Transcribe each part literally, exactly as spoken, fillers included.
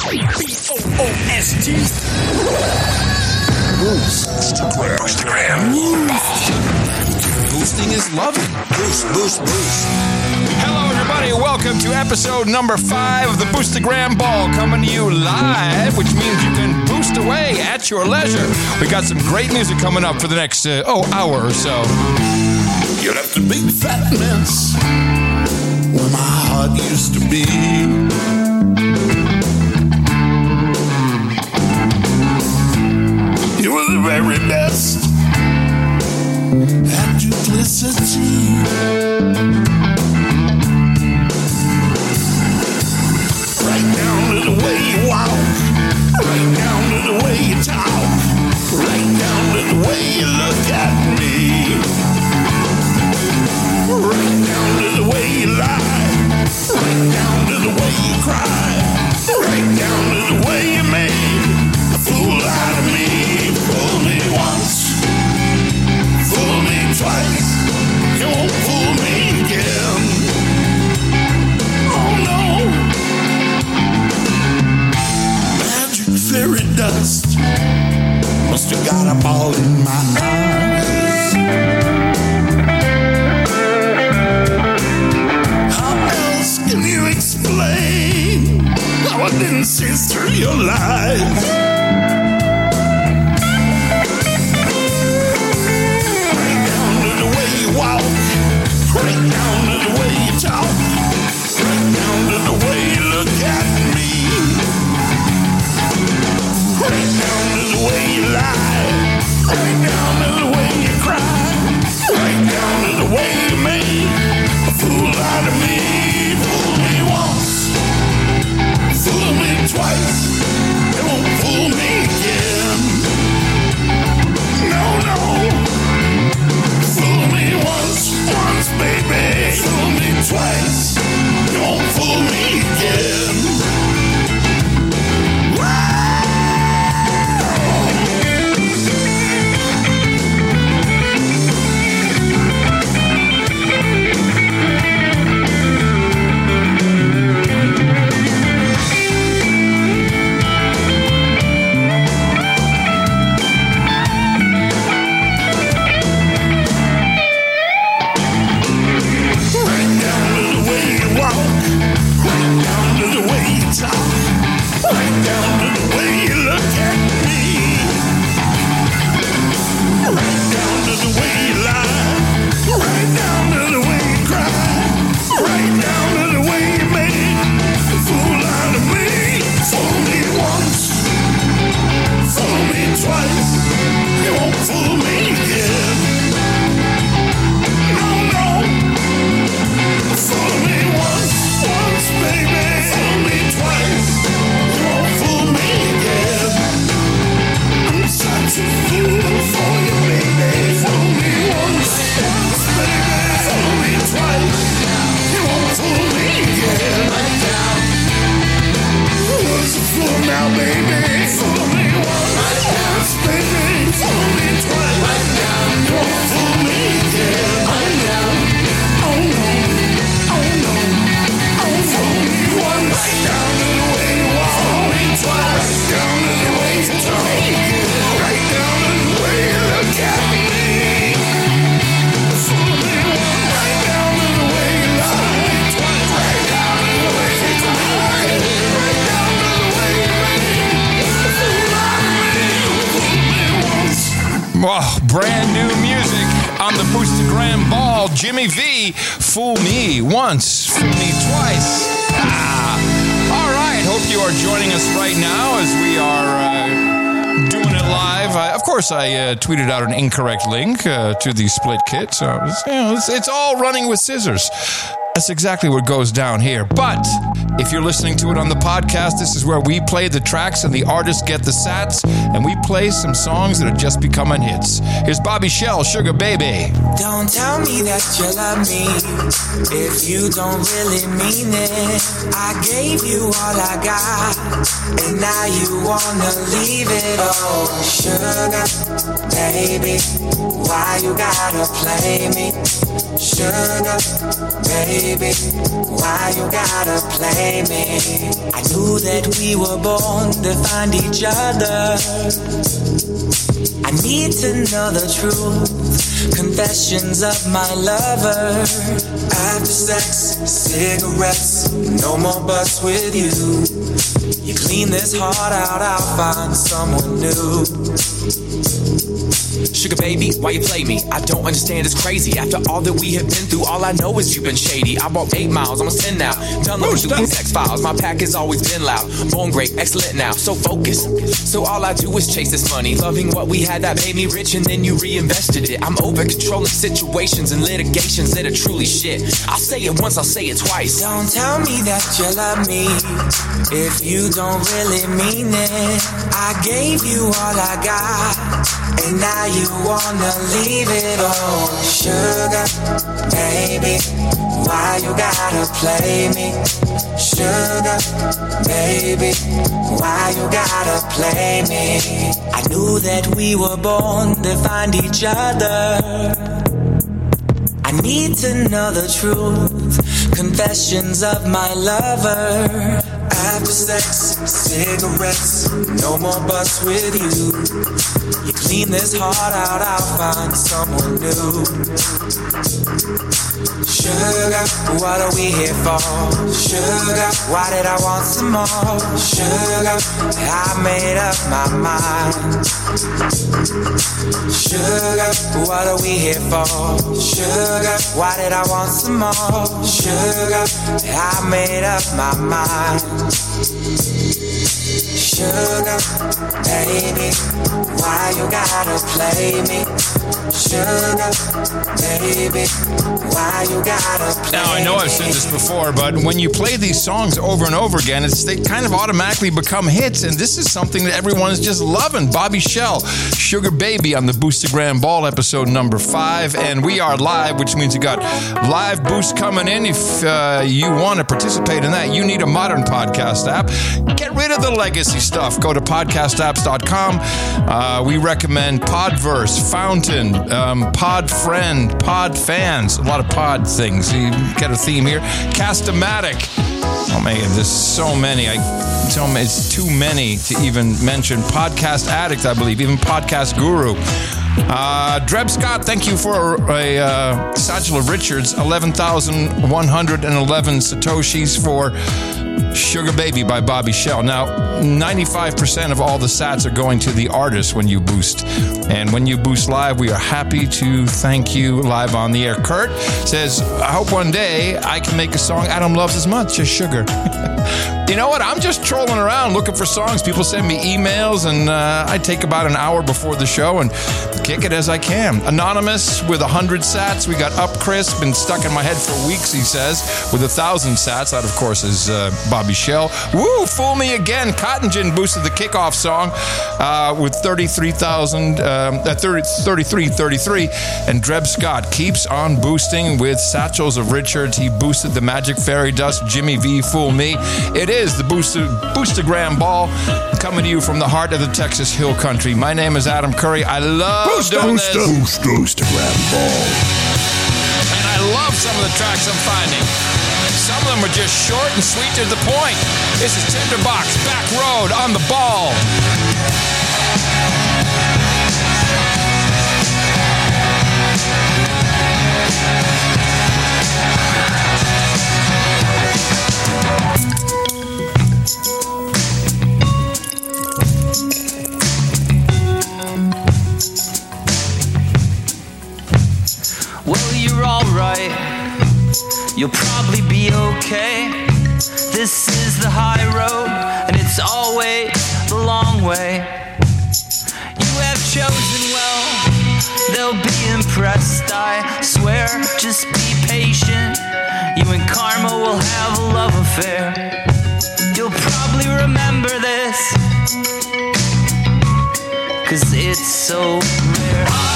O S T. Boostgram. Boostgram. Boosting is loving. Boost, boost, boost. Hello, everybody. Welcome to episode number five of the Boostagram Ball, coming to you live, which means you can boost away at your leisure. We got some great music coming up for the next, uh, oh, hour or so. You left a big fat mess where my heart used to be. You were the very best at duplicity. Right down to the way you walk, right down to the way you talk, right down to the way you look at me, right down to the way you lie, right down to the way you cry, right down to the way you made a fool out of me. Fool me once, fool me twice, you won't fool me again. Oh no. Magic fairy dust must have got a ball in my eyes. How else can you explain how I didn't see through your lies? Right down to the way you walk, right down to the way you talk, right down to the way you look at me, right down to the way you lie, right down to the way you cry, right down to the way you made a fool out of me. Fool me once, fool me twice, you won't fool me again. No, no. Fool me once, once, baby. Fool me twice, you won't fool me again. Oh, brand new music on the Boostagram Ball. Jimmy V, Fool Me Once, Fool Me Twice. Ah. All right, hope you are joining us right now as we are uh, doing it live. I, of course, I uh, tweeted out an incorrect link uh, to the split kit, so it's, you know, it's, it's all running with scissors. That's exactly what goes down here. But if you're listening to it on the podcast, this is where we play the tracks and the artists get the sats, and we play some songs that are just becoming hits. Here's Bobby Shell, Sugar Baby. Don't tell me that you love me if you don't really mean it. I gave you all I got, and now you wanna leave it. Oh, sugar baby, why you gotta play me? Sugar baby, baby, why you gotta play me? I knew that we were born to find each other. I need to know the truth, confessions of my lover. After sex, cigarettes, no more butts with you. You clean this heart out, I'll find someone new. Sugar baby, why you play me? I don't understand, it's crazy. After all that we have been through, all I know is you've been shady. I walked eight miles, almost ten now. Done looking through these X-Files. My pack has always been loud. Born great, excellent now, so focused. So all I do is chase this money. Loving what we had that made me rich and then you reinvested it. I'm over controlling situations and litigations that are truly shit. I'll say it once, I'll say it twice. Don't tell me that you love me if you don't really mean it. I gave you all I got, and now you wanna leave it all. Sugar, baby, why you gotta play me? Sugar, baby, why you gotta play me? I knew that we were born to find each other. I need to know the truth, confessions of my lover. After sex, cigarettes, no more butts with you. You clean this heart out, I'll find someone new. Sugar, what are we here for? Sugar, why did I want some more? Sugar, I made up my mind. Sugar, what are we here for? Sugar, why did I want some more? Sugar, I made up my mind. Sugar, baby, why you gotta play me? Sugar, baby, why you gotta play me? Now, I know I've said this before, but when you play these songs over and over again, it's they kind of automatically become hits, and this is something that everyone is just loving. Bobby Shell, Sugar Baby on the Boostagram Ball, episode number five, and we are live, which means you got live boost coming in. If uh, you want to participate in that, you need a modern podcast app. Get rid of the legacy stuff. Go to podcast apps dot com. Uh, we recommend Podverse, Fountain, um, Podfriend, Podfans, a lot of pod things. You get a theme here. Cast-O-Matic. Oh man, there's so many. I so many, it's too many to even mention. Podcast Addict, I believe, even Podcast Guru. Uh, Dreb Scott, thank you for a uh, Satchel of Richards, eleven thousand one hundred eleven Satoshis for Sugar Baby by Bobby Shell. Now, ninety-five percent of all the sats are going to the artist when you boost. And when you boost live, we are happy to thank you live on the air. Kurt says, I hope one day I can make a song Adam loves as much as Sugar. You know what? I'm just trolling around looking for songs. People send me emails, and uh, I take about an hour before the show and kick it as I can. Anonymous with one hundred sats. We got Up Chris, been stuck in my head for weeks, he says, with one thousand sats. That, of course, is uh, Bobby Shell. Woo, Fool Me Again. Cotton Gin boosted the kickoff song uh, with thirty-three thousand, um, uh, thirty, thirty-three thirty-three. And Dreb Scott keeps on boosting with Satchels of Richards. He boosted the Magic Fairy Dust, Jimmy V, Fool Me. It is the Booster, Boostagram Ball coming to you from the heart of the Texas Hill Country. My name is Adam Curry. I love Booster, doing booster, this. Booster, Boostagram Ball. And I love some of the tracks I'm finding. Some of them are just short and sweet to the point. This is Tinderbox, Back Road on the Ball. Well, you're alright, you'll probably be okay. This is the high road, and it's always the long way. You have chosen well, they'll be impressed, I swear. Just be patient, you and Karma will have a love affair. You'll probably remember this, 'cause it's so rare. I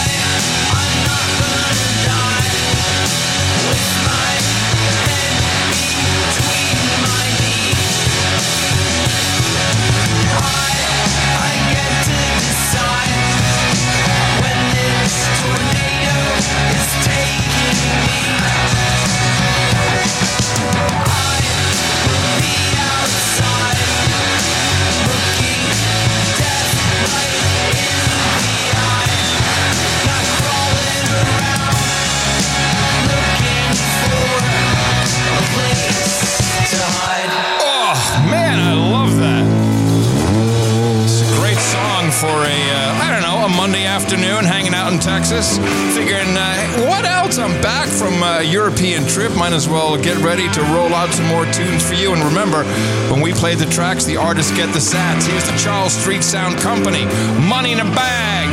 a Monday afternoon hanging out in Texas. Figuring, uh, hey, what else? I'm back from a European trip. Might as well get ready to roll out some more tunes for you. And remember, when we play the tracks, the artists get the sats. Here's the Charles Street Sound Company, Money in a Bag.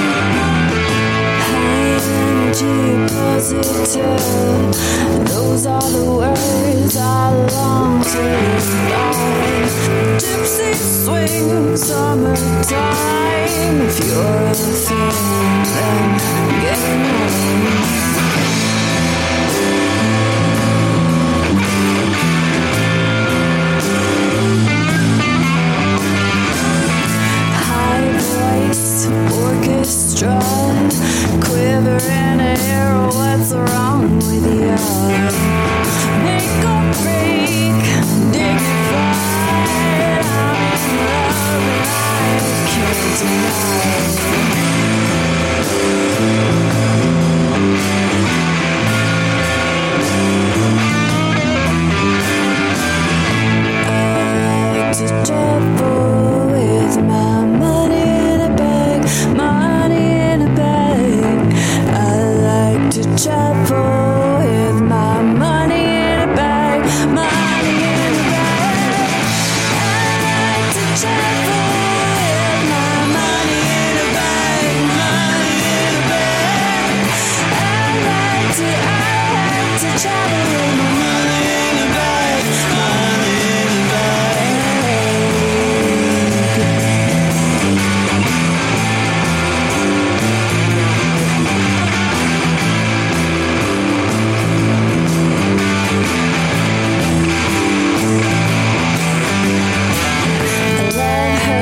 Positive, those are the words I long to write. Gypsy swing, summertime. If you're a fan, then get on. Orchestra, quiver in air, what's wrong with you? Make or break, dignified, I'm in love and I can't deny. I like to travel with my money in a bag, money in a bag. I like to travel with my money in a bag, money in a bag. I like to travel with my money in a bag, money in a bag. I like to, I like to travel with my money in a bag, money in a bag. I love her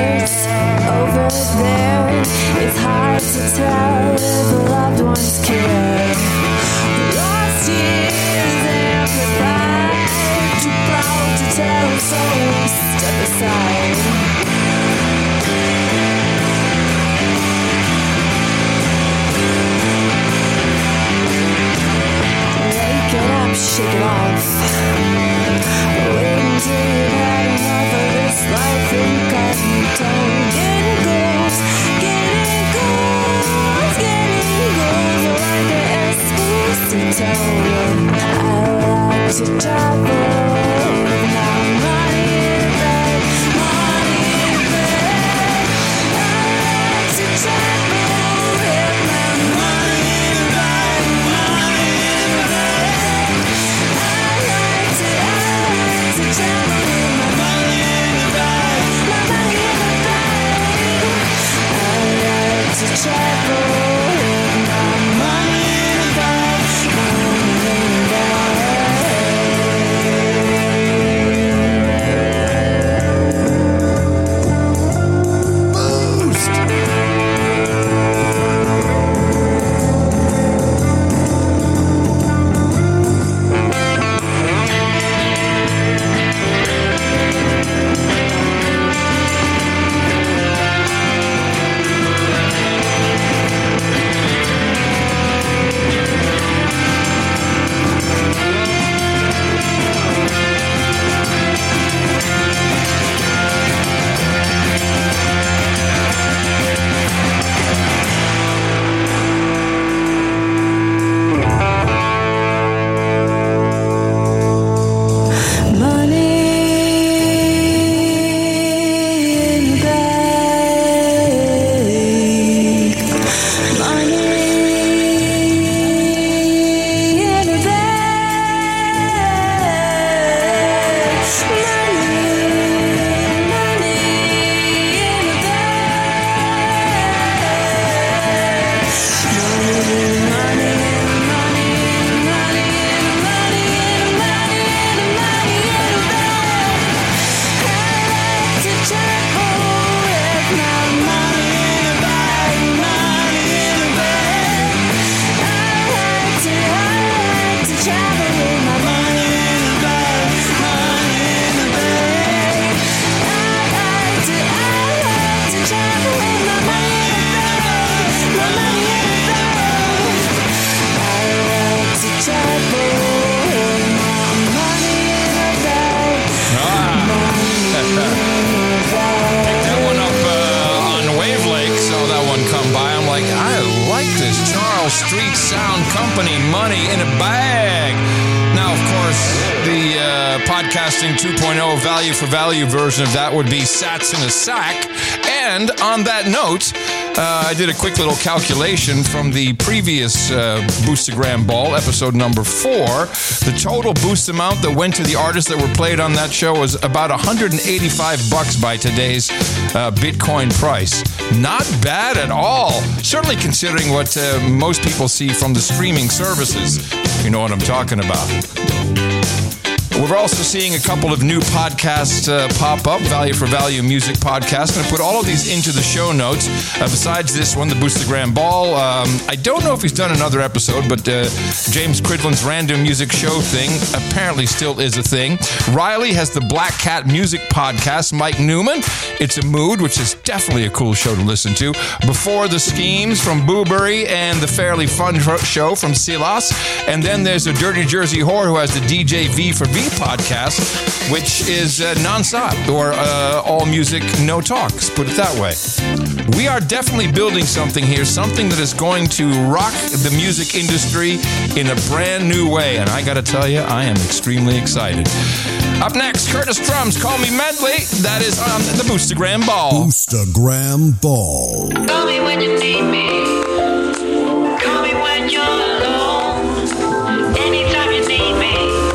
called Street Sound Company, Money in a Bag. Now, of course, the uh, podcasting two point oh value for value version of that would be Sats in a Sack. And on that note, uh, I did a quick little calculation from the previous uh, Boostagram Ball, episode number four. The total boost amount that went to the artists that were played on that show was about one hundred eighty-five bucks by today's uh, Bitcoin price. Not bad at all. Certainly considering what uh, most people see from the streaming services. You know what I'm talking about. We're also seeing a couple of new podcasts uh, pop up, Value for Value Music Podcast. I'm going to put all of these into the show notes. Uh, besides this one, the Boostagram Ball. Um, I don't know if he's done another episode, but uh, James Cridland's Random Music Show thing apparently still is a thing. Riley has the Black Cat Music Podcast. Mike Newman, It's a Mood, which is definitely a cool show to listen to. Before the Schemes from Boobury and the Fairly Fun Show from Silas. And then there's a Dirty Jersey Whore who has the D J V for V podcast, which is uh, non-stop or uh, all music, no talks, put it that way. We are definitely building something here, something that is going to rock the music industry in a brand new way, and I gotta tell you, I am extremely excited. Up next, Curtis Drums, Call Me Medley. That is on the Boostagram Ball. Boostagram Ball. Call me when you need me. Call me when you're alone. Anytime you need me.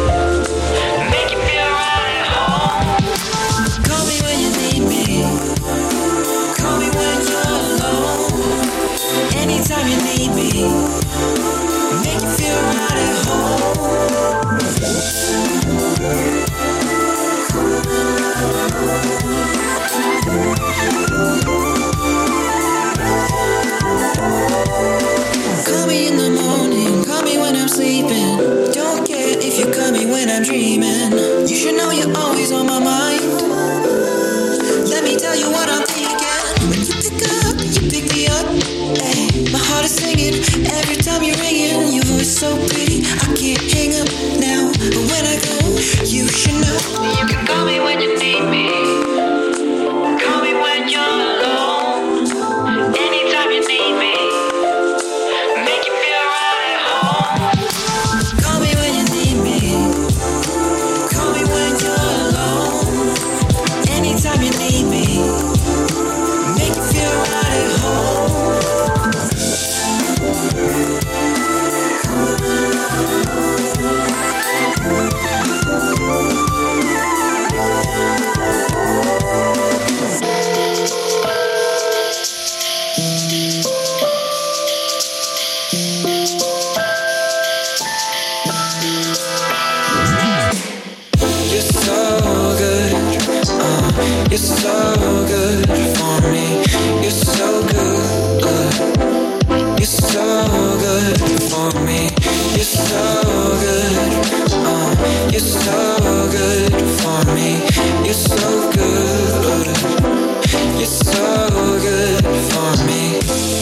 Anytime you need me, make you feel right at home. Call me in the morning, call me when I'm sleeping. Don't care if you call me when I'm dreaming. You should know you're always on my mind. Let me tell you what I'm thinking. When you pick up, you pick me up. Ay, my heart is singing every time you're ringing. Your voice so pretty, I can't hang up now. But when I go, you should know. You can call me when you need me. Call me when you're alone. Anytime you need me. Make you feel right at home. Call me when you need me. Call me when you're alone. Anytime you need me. Make you feel right at home. You're so good for me. You're so good. You're so good for me. You're so good. Uh, you're so good for me. You're so good. You're so good for me.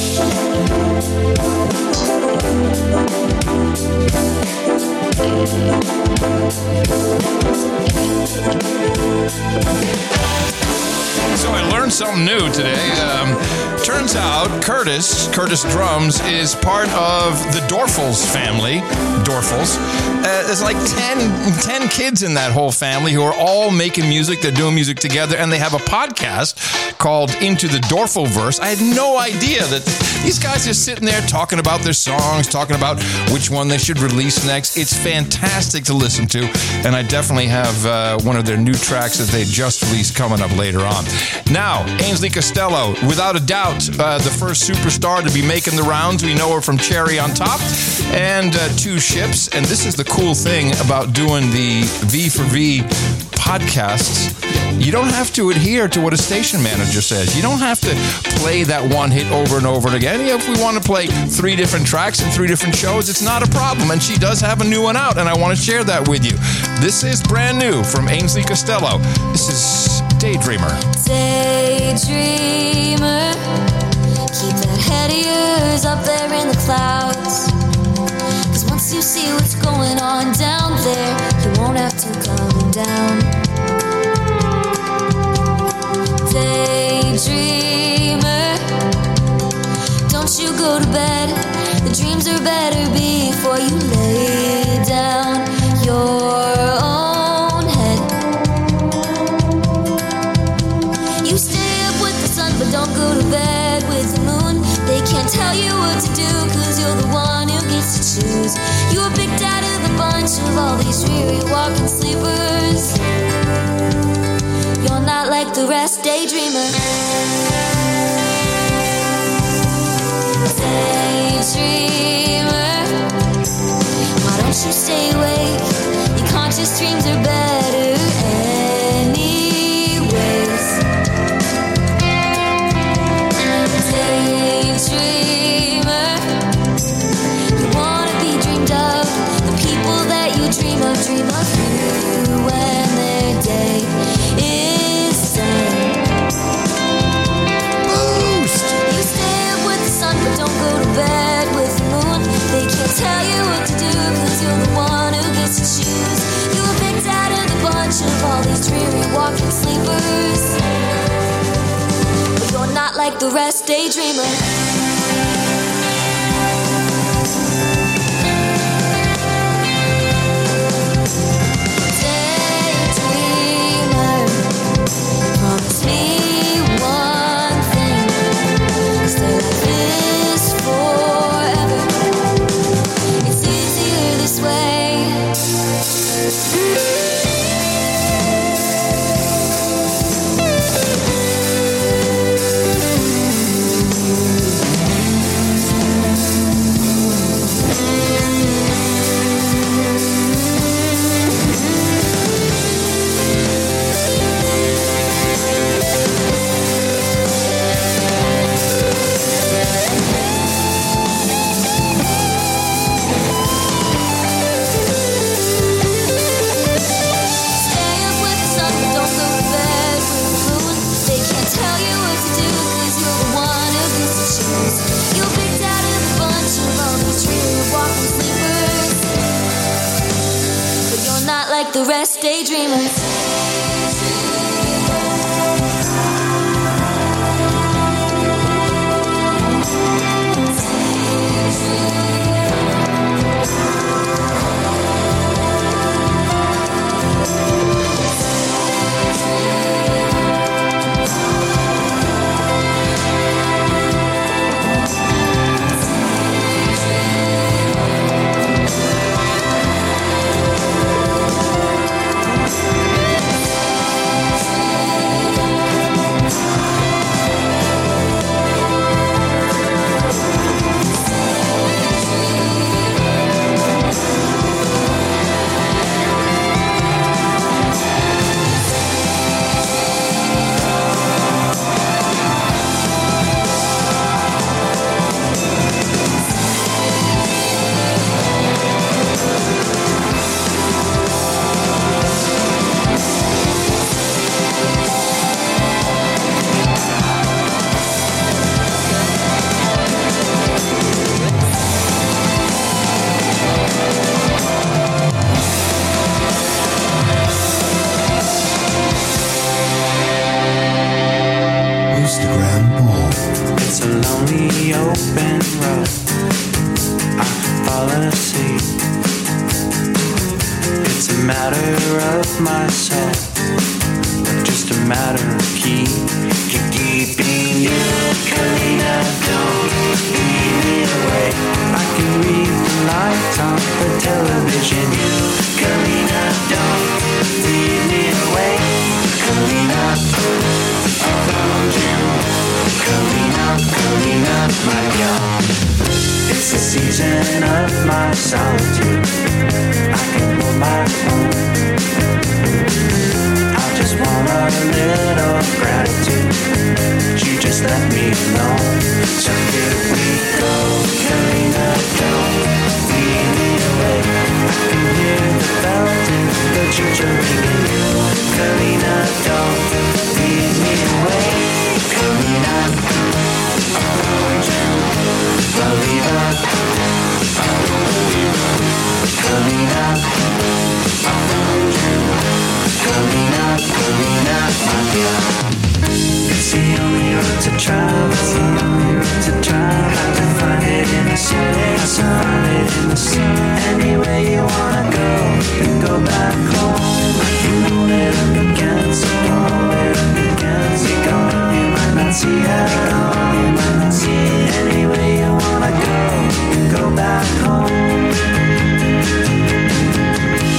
So I learned something new today. Um, turns out Curtis, Curtis Drums, is part of the Dorfels family. Dorfels. Uh, there's like ten, ten kids in that whole family who are all making music. They're doing music together, and they have a podcast called Into the Dorfelverse. I had no idea that these guys are sitting there talking about their songs, talking about which one they should release next. It's fantastic to listen to, and I definitely have uh, one of their new tracks that they just released coming up later on. Now, Ainsley Costello, without a doubt, uh, the first superstar to be making the rounds. We know her from Cherry on Top and uh, Two Ships. And this is the cool thing about doing the V for V podcasts. You don't have to adhere to what a station manager says. You don't have to play that one hit over and over again. If we want to play three different tracks and three different shows, it's not a problem. And she does have a new one out, and I want to share that with you. This is brand new from Ainsley Costello. This is Daydreamer. Daydreamer, keep that head of yours up there in the clouds. Cause once you see what's going on down there, you won't have to come down. Daydreamer, don't you go to bed. The dreams are of all these dreary walking sleepers. You're not like the rest, daydreamer. Daydreamer, why don't you stay awake? Your conscious dreams are better anyways. Daydreamer, you wanna be dreamed of. The people that you dream of dream of you when their day is done. Boost! You stay up with the sun but don't go to bed with the moon. They can't tell you what to do cause you're the one who gets to choose. You were picked out of the bunch of all these dreary walking sleepers. But you're not like the rest, daydreamer. Daydreamer, promise me one thing. Stay like this forever. It's easier this way. Stay up with the sun, but don't go to bed with the moon. They can't tell you what to do, cause you're the one who gets to choose. You're picked out of the bunch of all these dreary walking sleepers. But you're not like the rest, daydreamers. Instagram Ball. It's a lonely open road. I fall asleep. It's a matter of my soul, just a matter of key. You're keeping you, Kalina, don't lead me away. I can read the lights on the television. You, Kalina, don't lead me away. Kalina, I found you. Kalina, Kalina, my God. It's the season of my solitude. I can hold my own. I just want a little gratitude. You just let me alone. So here we go. Kalina, don't lead me away. I can hear the bells in the church ringing. Kalina, don't lead me away. Kalina, I found you. Kalina, I found you. Kalina, I found you. Kalina, Kalina, my God. It's the only road to travel. It's the only road to travel. Have to find it in the sun. Have to find it in the sun. Anywhere you wanna go, then go back home. I can hold it up against, I can hold it up against. You go, you might not see it. You go, you might not see it. Anywhere you wanna go, then go back home.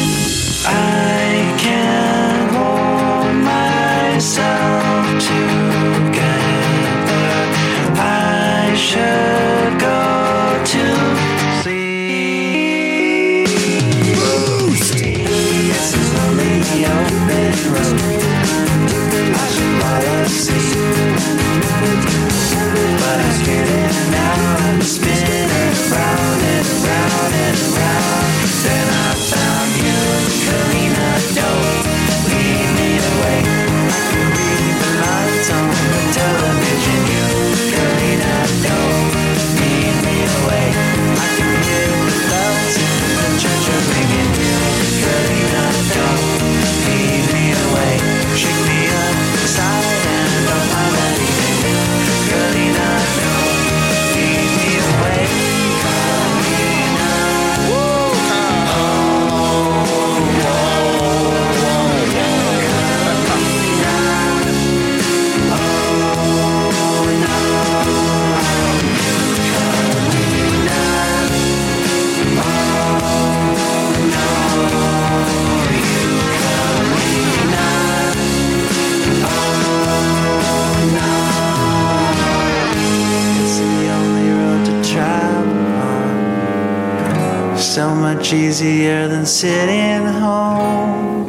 much easier than sitting home.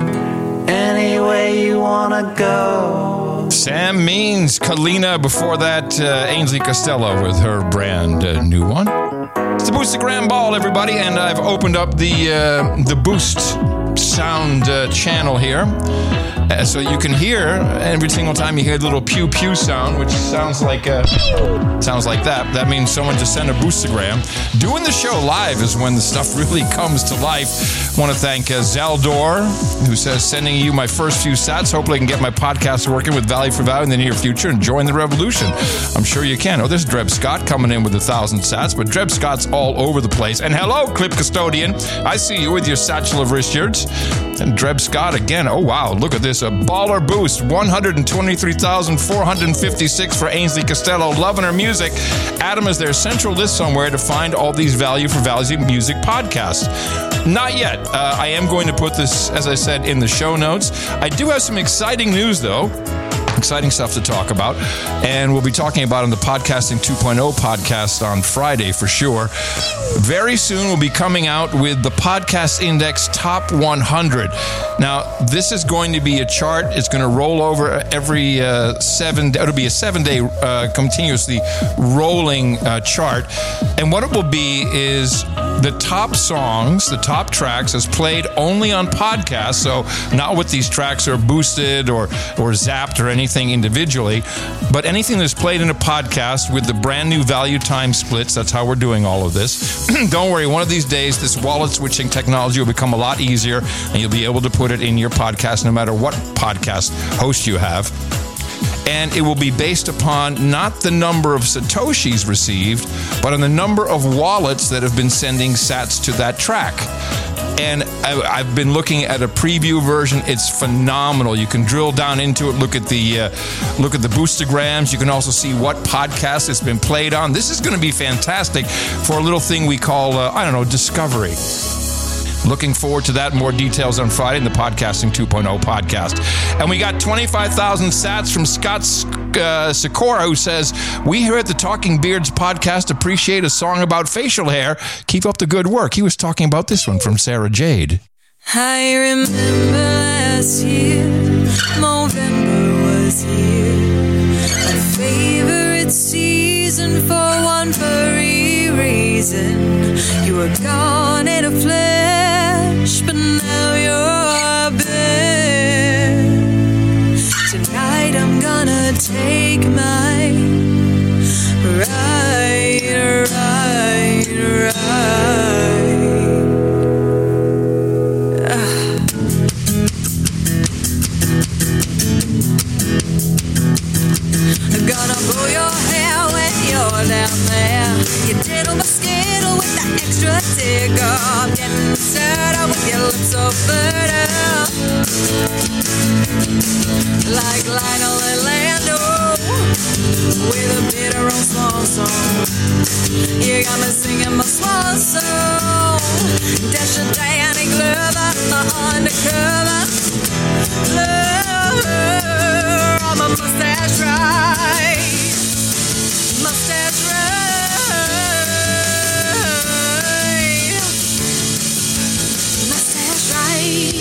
Any way you wanna go. Sam Means, Kalina. Before that, uh, Ainsley Costello with her brand uh, new one. It's the Boost the Grand Ball, everybody, and I've opened up the uh, the Boost sound uh, channel here. Uh, so you can hear every single time you hear the little pew pew sound, which sounds like uh, sounds like that. That means someone just sent a Boostagram. Doing the show live is when the stuff really comes to life. I want to thank uh, Zaldor, who says, sending you my first few sats. Hopefully I can get my podcast working with Value for Value in the near future and join the revolution. I'm sure you can. Oh, there's Dreb Scott coming in with a thousand sats, but Dreb Scott's all over the place. And hello, Clip Custodian. I see you with your satchel of Richards. And Dreb Scott again. Oh, wow. Look at this. A baller boost. one hundred twenty-three thousand four hundred fifty-six for Ainsley Costello. Loving her music. Adam, is there a central list somewhere to find all these Value for Value music podcasts? Not yet. Uh, I am going to put this, as I said, in the show notes. I do have some exciting news, though. Exciting stuff to talk about. And we'll be talking about on the Podcasting two point oh podcast on Friday for sure. Very soon we'll be coming out with the Podcast Index Top one hundred. Now, this is going to be a chart. It's going to roll over every uh, seven, it'll be a seven day uh, continuously rolling uh, chart. And what it will be is the top songs, the top tracks as played only on podcasts. So not what these tracks are boosted or, or zapped or anything individually, but anything that's played in a podcast with the brand new value time splits. That's how we're doing all of this. Don't worry, one of these days, this wallet switching technology will become a lot easier and you'll be able to put it in your podcast no matter what podcast host you have. And it will be based upon not the number of Satoshis received, but on the number of wallets that have been sending sats to that track. And I, I've been looking at a preview version. It's phenomenal. You can drill down into it, look at the uh, look at the Boostagrams. You can also see what podcast it's been played on. This is going to be fantastic for a little thing we call, uh, I don't know, discovery. Looking forward to that. More details on Friday in the Podcasting two point oh podcast. And we got twenty-five thousand sats from Scott uh, Sikora, who says, we here at the Talking Beards podcast appreciate a song about facial hair. Keep up the good work. He was talking about this one from Sarah Jade. I remember last year, November was here. My favorite season for one furry reason. You were gone in a flash, but now you're back. Tonight I'm gonna take my ride, ride, ride. Ah. I'm gonna pull your hair when you're down there. You diddle my skittle with that extra tickle. I'm getting started with your lips so fertile, like Lionel and Lando, with a bit of roast small song. You got me singing my swan song. Dash a Danny Glover undercover. Lover, I'm a mustache ride, mustache ride, mustache ride.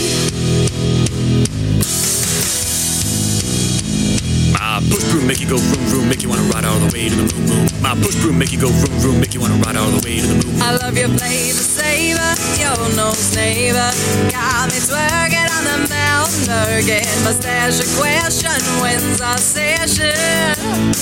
My push broom make you go vroom vroom, make you wanna ride all the way to the moon moon. My push broom make you go vroom vroom, make you wanna ride all the way to the moon moon. I love your flavor saver, your nose neighbor. Got me twerking on the mountain again. Mustache a question, when's our session?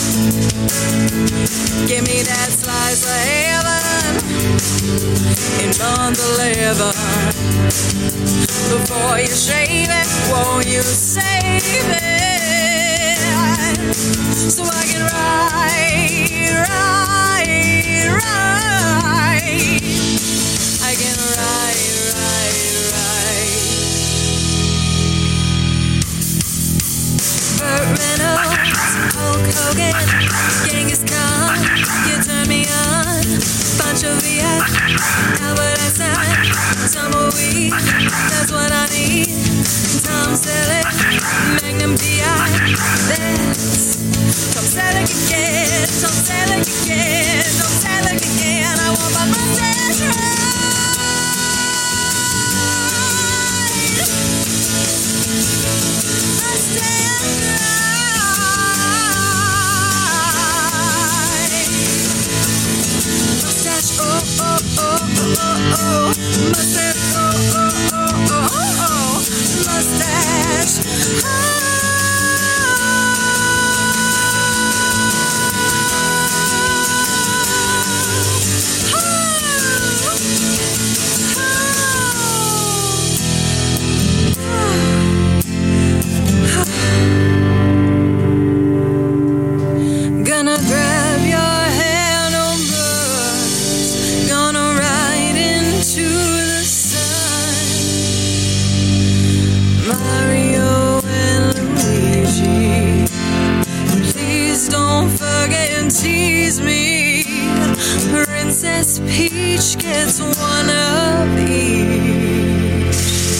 Give me that slice of heaven in on the liver. Before you shave it, won't you save it? So I can ride, ride, ride. I can ride, ride, ride. Burt Reynolds, Hulk Hogan, Genghis Khan, you turn me on. Bunch of V X, Albert Einstein, tumbleweed, that's what I need. Tom Selleck, Magnum P I, that's Tom Selleck again, Tom Selleck again, Tom Selleck again. I want my mustache ride. don't forget and tease me. Princess Peach gets one of each.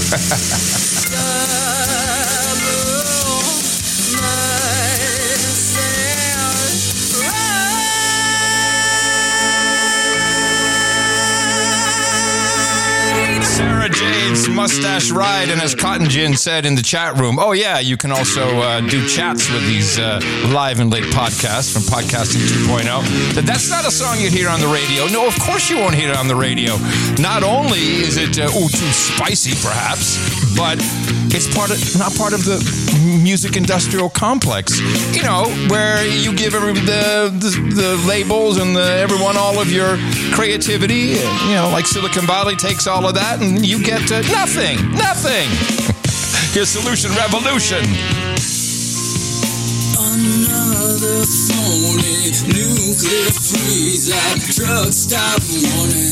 Sarah Jade's Mustache Ride, and as Cotton Gin said in the chat room, oh yeah, you can also uh, do chats with these uh, live and late podcasts from Podcasting two point oh. That that's not a song you'd hear on the radio. No, of course you won't hear it on the radio. Not only is it uh, ooh, too spicy, perhaps, but it's part of not part of the music industrial complex. You know, where you give every, the, the the labels and the, everyone all of your creativity. You know, like Silicon Valley takes all of that, and you get uh, nothing, nothing. Here's Solution Revolution. Another phony nuclear freeze at truck stop warning.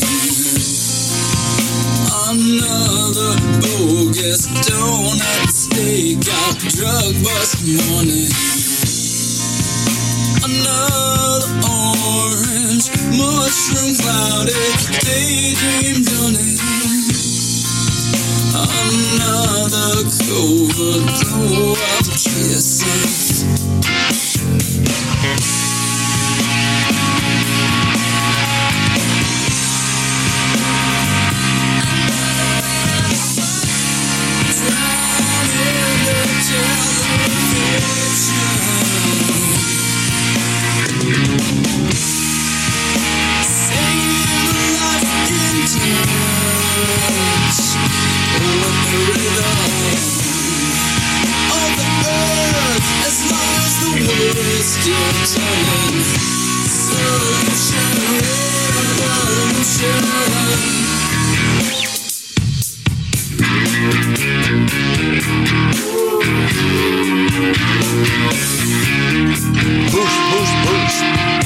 Another bogus donut stakeout drug bust morning. Another orange mushroom clouded daydream dawning. Another covert blow of kisses. Still turning. Solution revolution. Boost, boost, boost.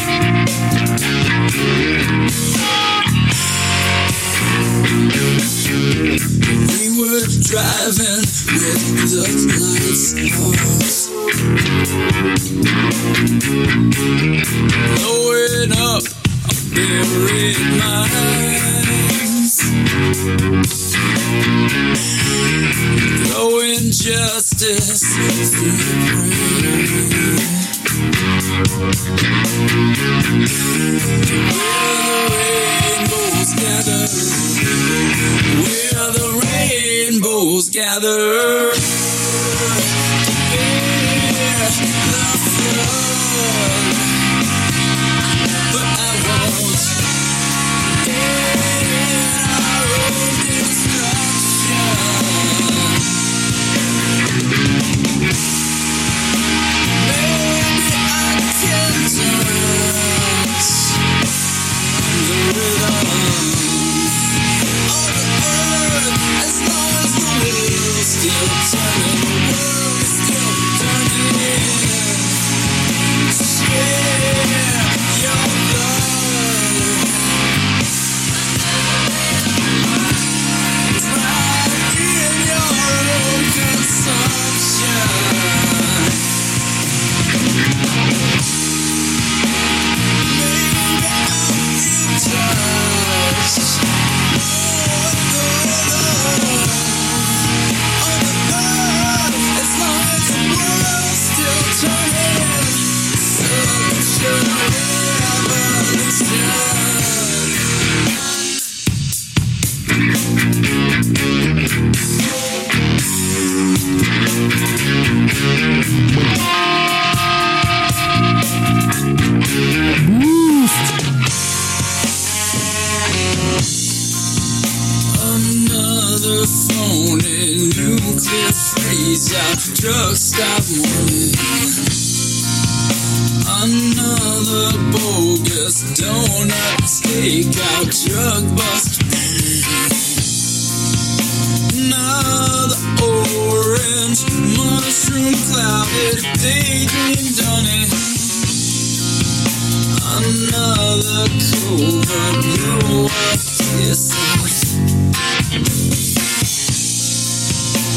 We were driving with the lights off, blowing up buried minds, blowing justice through the brain. Where the rainbows gather, where the rainbows gather. Another phony nuclear freeze out truck stop warning. Another bogus donut stakeout drug bust. Another orange mushroom clouded daydream dawning. Another covert blow of kisses.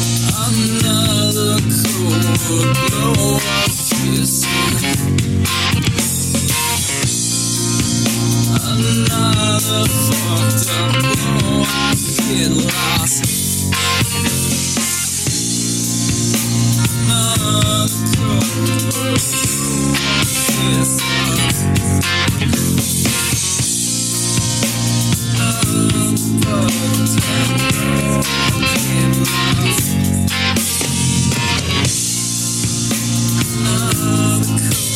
Another covert blow of kisses. another fucked up blow. I get lost. Another cold kiss. Another fucked up blow. I get lost. Another cold kiss.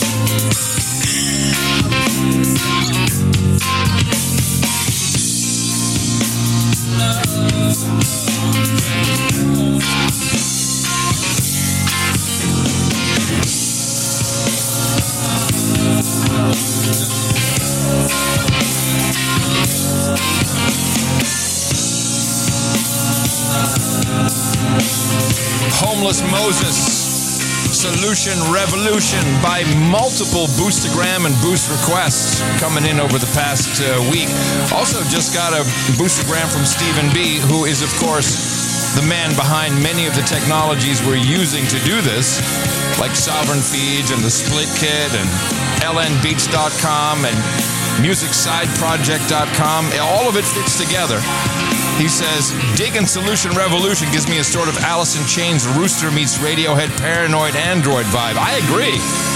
Homeless Moses, Solution Revolution by multiple Boostagram and Boost requests coming in over the past uh, week. Also just got a Boostagram from Stephen B, who is, of course, the man behind many of the technologies we're using to do this, like Sovereign Feeds and the Split Kit and L N Beats dot com and Music Side Project dot com. All of it fits together. He says, Diggin' Solution Revolution gives me a sort of Alice in Chains Rooster meets Radiohead Paranoid Android vibe. I agree.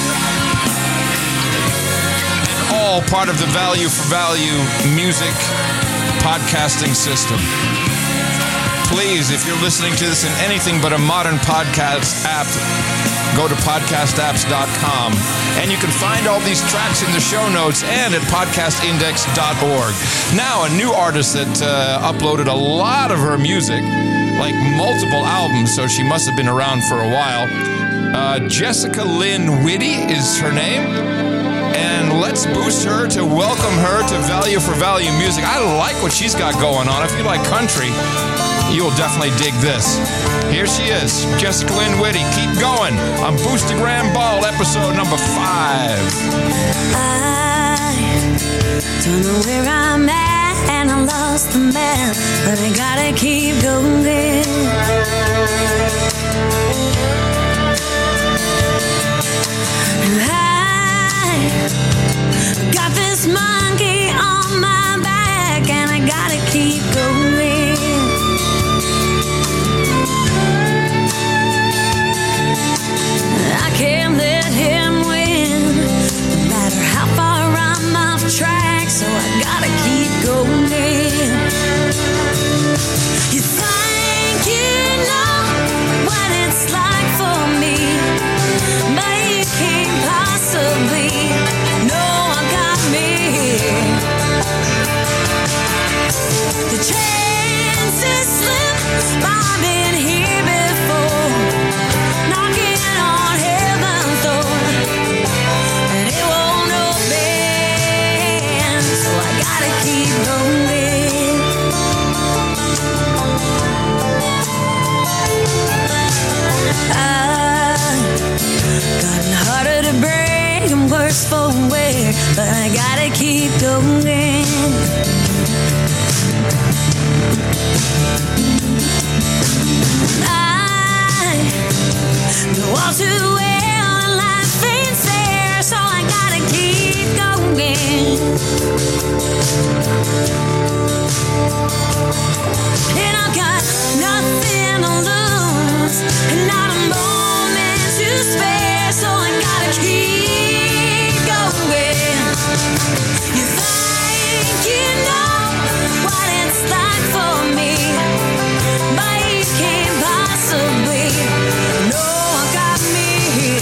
And all part of the value for value music podcasting system. Please, if you're listening to this in anything but a modern podcast app, go to podcast apps dot com. And you can find all these tracks in the show notes and at podcast index dot org. Now, a new artist that uh, uploaded a lot of her music, like multiple albums, so she must have been around for a while. Uh, Jessica Lynn Whitty is her name. And let's boost her to welcome her to Value for Value Music. I like what she's got going on. If you like country, you'll definitely dig this. Here she is, Jessica Lynn Whitty. Keep going on Boostagram Ball, episode number five. I don't know where I'm at, and I lost the map, but I gotta keep going. I got this monkey on my back, and I gotta keep going. I can't let him win, no matter how far I'm off track, so I gotta keep going. You think you know what it's like for me, but you can't possibly know I got me. The chances slip, I've been here before, knocking on heaven's door, and it won't open, so I gotta keep going. I've gotten harder to break and worse for wear, but I gotta keep going. I know all too well that life ain't fair, so I gotta keep going. And I've got nothing to lose, and not a moment to spare, so I gotta keep going. You think you know what it's like for me, but you can't possibly know I got me.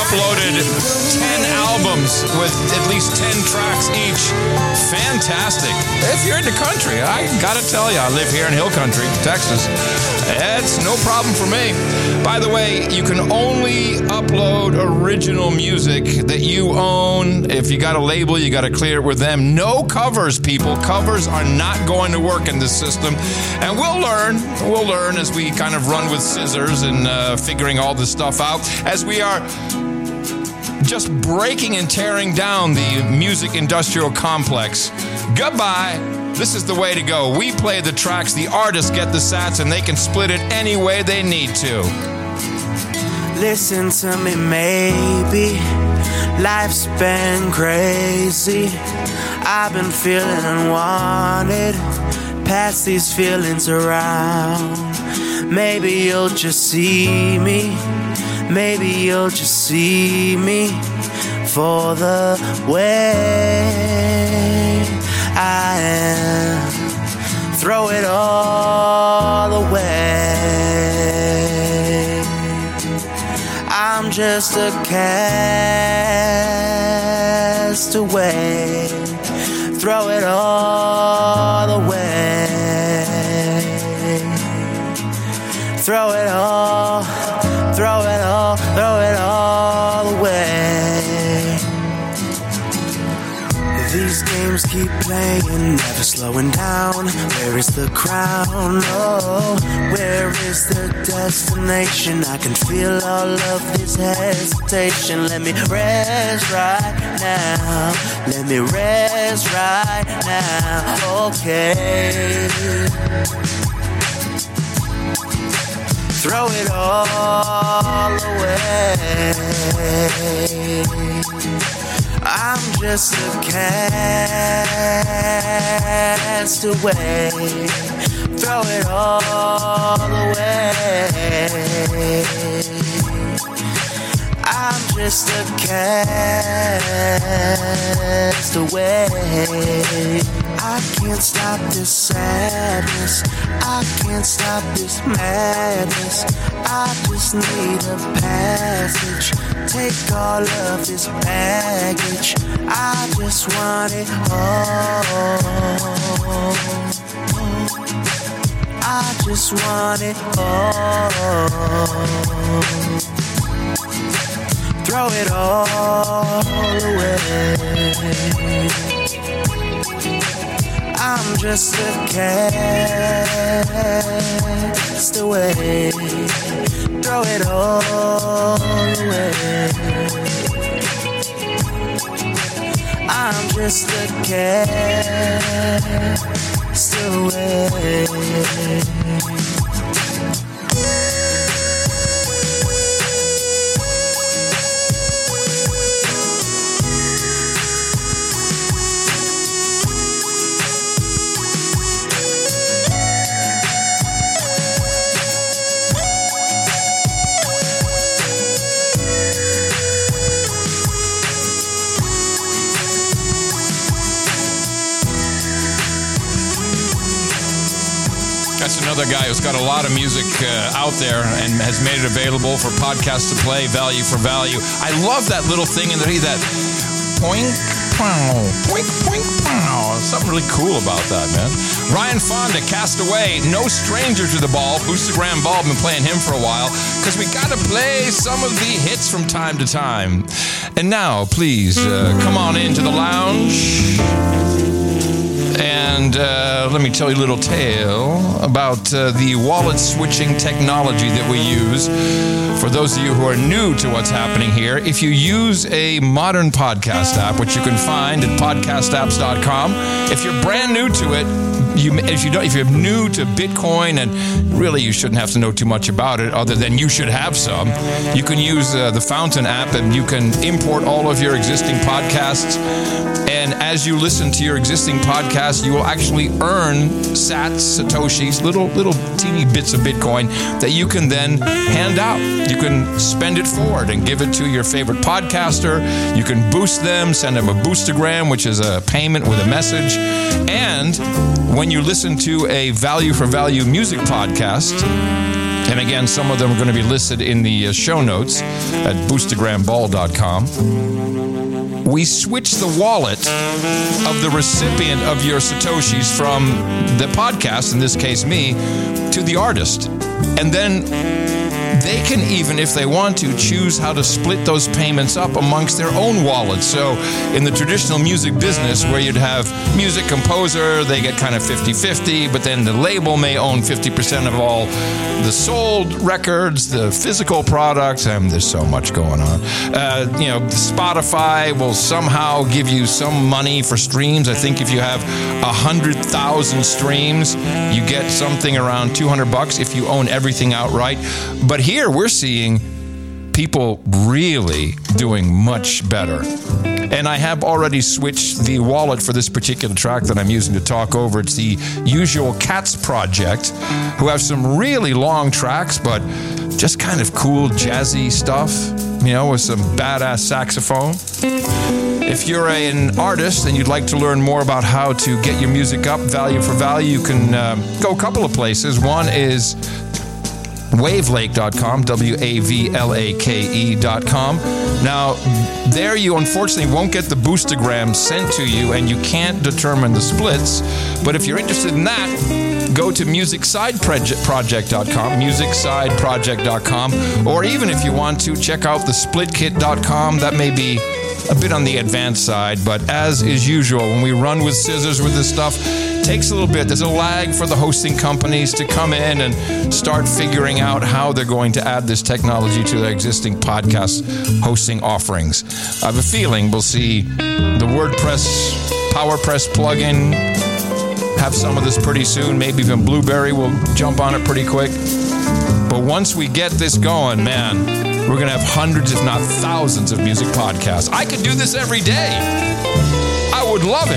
uploaded ten albums with at least ten tracks each. Fantastic. If you're in the country, I gotta tell you, I live here in Hill Country, Texas. It's no problem for me. By the way, you can only upload original music that you own. If you got a label, you got to clear it with them. No covers, people. Covers are not going to work in this system. And we'll learn. We'll learn as we kind of run with scissors and uh, figuring all this stuff out. As we are just breaking and tearing down the music industrial complex. Goodbye. This is the way to go. We play the tracks, the artists get the sats, and they can split it any way they need to. Listen to me, maybe life's been crazy. I've been feeling unwanted. Pass these feelings around. Maybe you'll just see me. Maybe you'll just see me for the way I am. Throw it all away. I'm just a castaway. Throw it all away. Throw it all, throw it all, throw it all away. These games keep playing, never slowing down. Where is the crown? Oh, where is the destination? I can feel all of this hesitation. Let me rest right now. Let me rest right now. Okay. Throw it all away. I'm just a castaway. Throw it all away. I'm just a castaway. I can't stop this sadness. I can't stop this madness. I just need a passage. Take all of this baggage. I just want it all. I just want it all. Throw it all away. I'm just a castaway. Throw it all away. I'm just a castaway. That's another guy who's got a lot of music uh, out there and has made it available for podcasts to play, value for value. I love that little thing in the that poink, pow, poink, poink, pow. Something really cool about that, man. Ryan Fonda, Castaway, no stranger to the ball. Boostergram Ball, been playing him for a while because we got to play some of the hits from time to time. And now, please, uh, come on into the lounge. And uh, let me tell you a little tale about uh, the wallet switching technology that we use. For those of you who are new to what's happening here, if you use a modern podcast app, which you can find at podcast apps dot com, if you're brand new to it, you, if you don't, if you're new to Bitcoin, and really you shouldn't have to know too much about it, other than you should have some, you can use uh, the Fountain app, and you can import all of your existing podcasts. And as you listen to your existing podcast, you will actually earn sats, satoshis, little little teeny bits of Bitcoin that you can then hand out. You can spend it forward and give it to your favorite podcaster. You can boost them, send them a boostergram, which is a payment with a message. And when you listen to a value for value music podcast, And again, some of them are going to be listed in the uh, show notes at boostagram ball dot com. We switch the wallet of the recipient of your Satoshis from the podcast, in this case me, to the artist. And then they can even, if they want to, choose how to split those payments up amongst their own wallets. So in the traditional music business, where you'd have music composer, they get kind of fifty-fifty, but then the label may own fifty percent of all the sold records, the physical products, and there's so much going on. Uh, you know, Spotify will somehow give you some money for streams. I think if you have one hundred thousand streams, you get something around two hundred bucks if you own everything outright. But here we're seeing people really doing much better. And I have already switched the wallet for this particular track that I'm using to talk over. It's the Usual Cats Project, who have some really long tracks, but just kind of cool jazzy stuff, you know, with some badass saxophone. If you're a, an artist and you'd like to learn more about how to get your music up value for value, you can uh, go a couple of places. One is wavelake dot com, W A V L A K E dot com. Now, there you unfortunately won't get the Boostagram sent to you, and you can't determine the splits. But if you're interested in that, go to music side project dot com, music side project dot com, or even if you want to, check out the split kit dot com. That may be a bit on the advanced side, but as is usual, when we run with scissors with this stuff, it takes a little bit. There's a lag for the hosting companies to come in and start figuring out how they're going to add this technology to their existing podcast hosting offerings. I have a feeling we'll see the WordPress PowerPress plugin have some of this pretty soon. Maybe even Blueberry will jump on it pretty quick. But once we get this going, man, we're going to have hundreds, if not thousands, of music podcasts. I could do this every day. I would love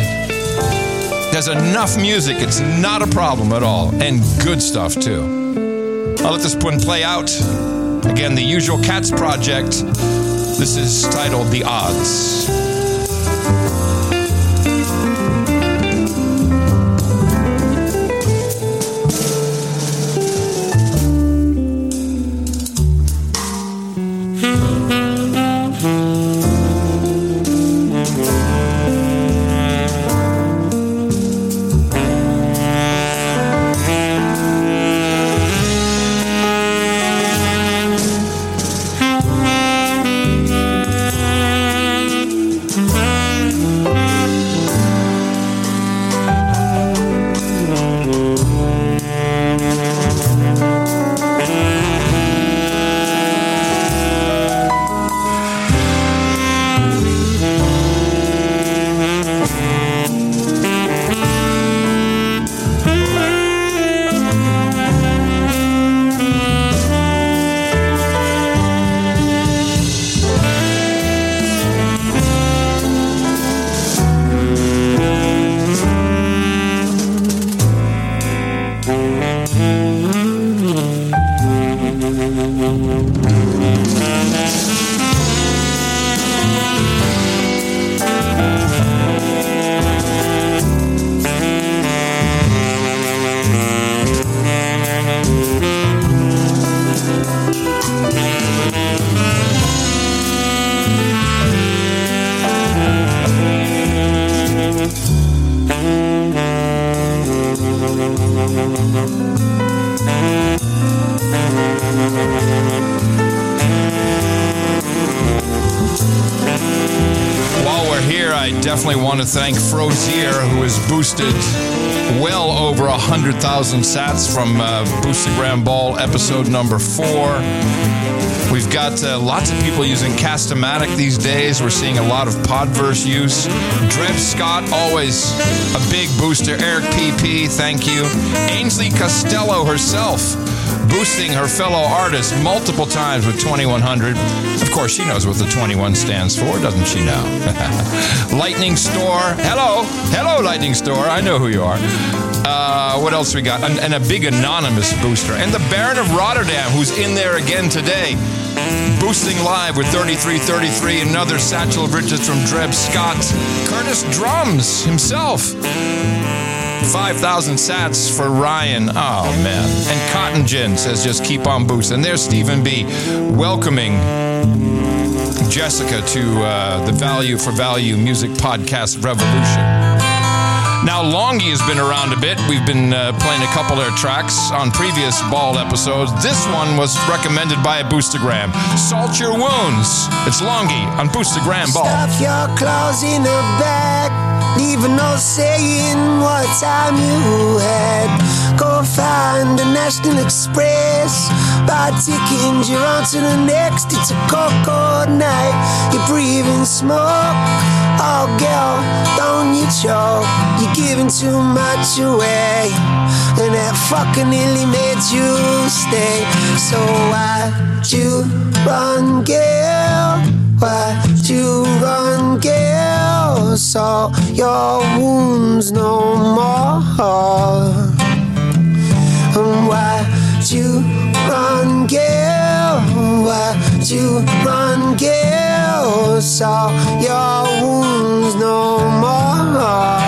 it. There's enough music. It's not a problem at all. And good stuff, too. I'll let this one play out. Again, the Usual Cats Project. This is titled The Odds. Definitely want to thank Frozier, who has boosted well over one hundred thousand sats from uh, Boostagram Ball episode number four. We've got uh, lots of people using Cast-O-Matic these days. We're seeing a lot of Podverse use. Dreb Scott, always a big booster. Eric P P, thank you. Ainsley Costello herself, boosting her fellow artists multiple times with twenty-one hundred. Of course, she knows what the twenty-one stands for, doesn't she now? Lightning Store. Hello. Hello, Lightning Store. I know who you are. Uh, what else we got? And, and a big anonymous booster. And the Baron of Rotterdam, who's in there again today, boosting live with thirty-three thirty-three. Another Satchel of Riches from Dreb Scott. Curtis Drums himself. five thousand sats for Ryan. Oh, man. And Cotton Gin says just keep on boosting. There's Stephen B. welcoming Jessica to uh, the Value for Value Music Podcast Revolution. Now, Longy has been around a bit. We've been uh, playing a couple of their tracks on previous Bald episodes. This one was recommended by a Boostagram. Salt Your Wounds. It's Longy on Boostagram Bald. Stuff your clothes in a bag, leaving no saying what time you had. Go find the National Express, buy a ticket and you're on to the next. It's a cold, cold night, you're breathing smoke. Oh girl, don't you choke, you're giving too much away, and that fucking nearly made you stay. So why'd you run, girl? Why'd you run, girl? So your wounds no more. And why'd you run, girl? Why'd you run, girl? So your wounds no more.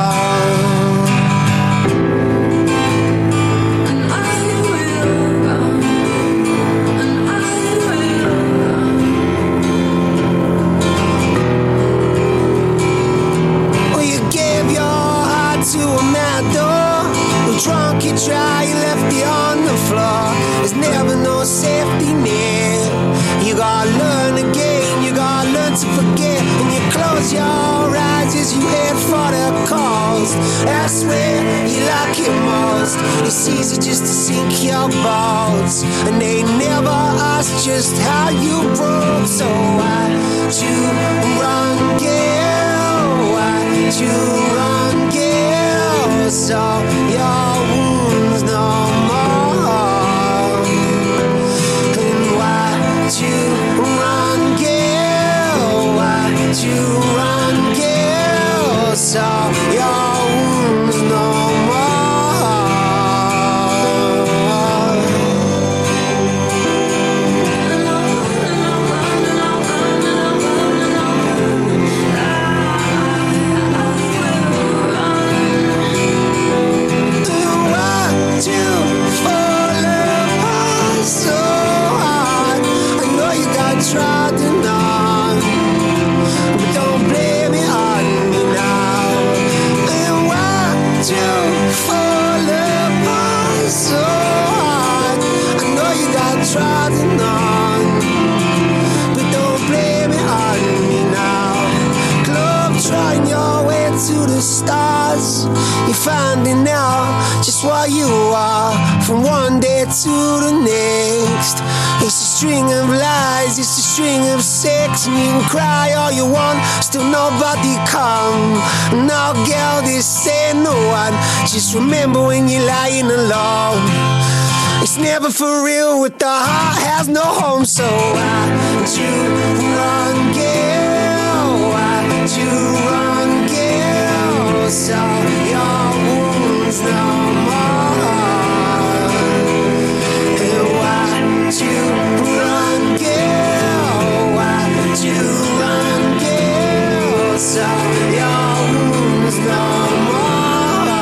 To a matador, drunk, you dry, you left it on the floor. There's never no safety net. You gotta learn again, you gotta learn to forget. And you close your eyes as you head for the coast. That's where you like it most. It's easy just to sink your boats, and they never ask just how you broke. So why'd you run, girl? Why'd you run, girl? So your wounds no more. And why'd you run, girl? Why'd you run, girl? So your wounds no more. Trodden on, but don't blame it on me now. And why'd you fall apart so hard? I know you got trodden on, but don't blame it on me now. Club trying your way to the stars, you're finding out just what you are from one day to the next. It's a string of lies, it's a string of sex, and you can cry all you want, still nobody come. No girl, this ain't no one. Just remember when you're lying alone, it's never for real with the heart has no home. So why'd you run, girl? Why'd you run, girl? So your wounds no more. And why'd you run, girl? Why'd you run, girl? So your wounds no more.